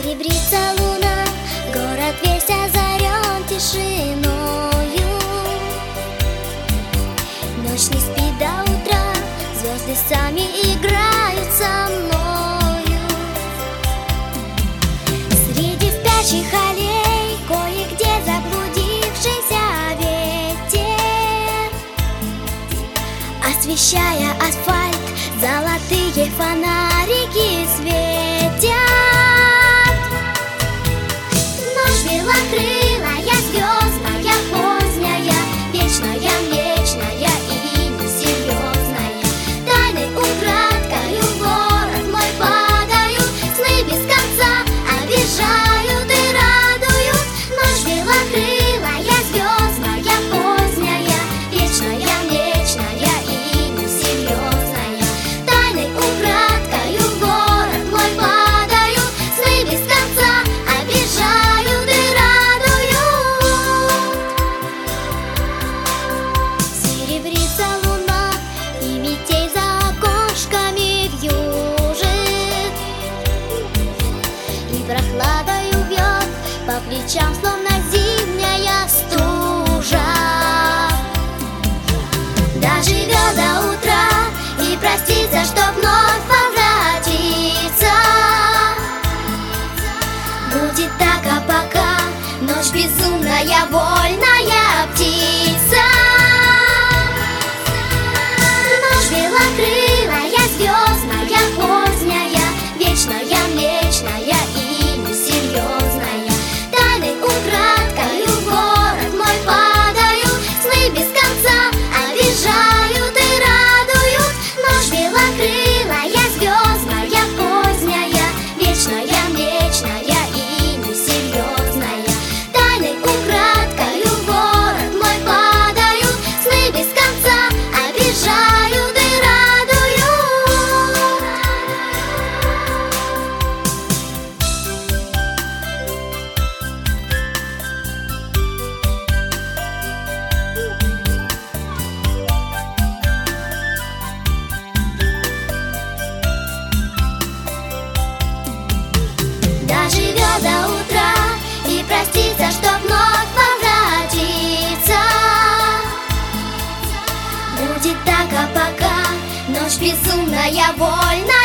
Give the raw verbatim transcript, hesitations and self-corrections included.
Серебрится луна, город весь озарен тишиною. Ночь не спит до утра, звезды сами играют со мною. Среди спящих аллей, кое-где заблудившийся ветер, освещая асфальт, золотые фонарики светят. Ночь белокрылая, звездная, поздняя, вечная, млечная и несерьезная. Тайной украдкою в город мой падают, сны без конца обижают и радуют. Ночь белокрылая, звездная, поздняя, вечная, млечная и несерьезная. Тайной украдкою в город мой падают, сны без конца обижают и радуют. Серебрится луна, и метель за окошками вьюжит, и прохладою бьет по плечам, словно зимняя стужа. Доживет до утра и простится, чтоб вновь возвратиться. Будет так, а пока ночь безумная, вольная птица. Ночь белокрылая, звездная, поздняя, вечная, млечная и несерьезная. Тайной украдкою в город мой падают, сны без конца обижают и радуют. Ночь белокрылая, звездная, поздняя, вечная, млечная и несерьезная. Тайной украдкою в город мой падают, сны без конца обижают и радуют. Доживет до утра и простится, чтоб вновь возвратиться. Будет так, а пока ночь безумная, вольная